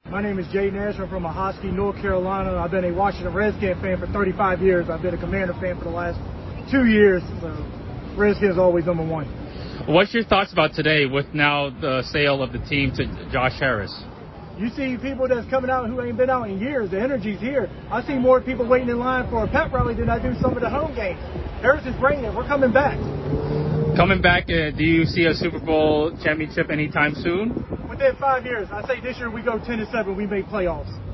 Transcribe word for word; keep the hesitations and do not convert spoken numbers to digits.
My name is Jay Nash. I'm from Ahoskie, North Carolina. I've been a Washington Redskins fan for thirty-five years. I've been a Commander fan for the last two years. So Redskins always number one. What's your thoughts about today with now the sale of the team to Josh Harris? You see people that's coming out who ain't been out in years. The energy's here. I see more people waiting in line for a pep rally than I do some of the home games. Harris is bringing it. We're coming back. Coming back, uh, do you see a Super Bowl championship anytime soon? Within five years. I say this year we go ten and seven. We make playoffs.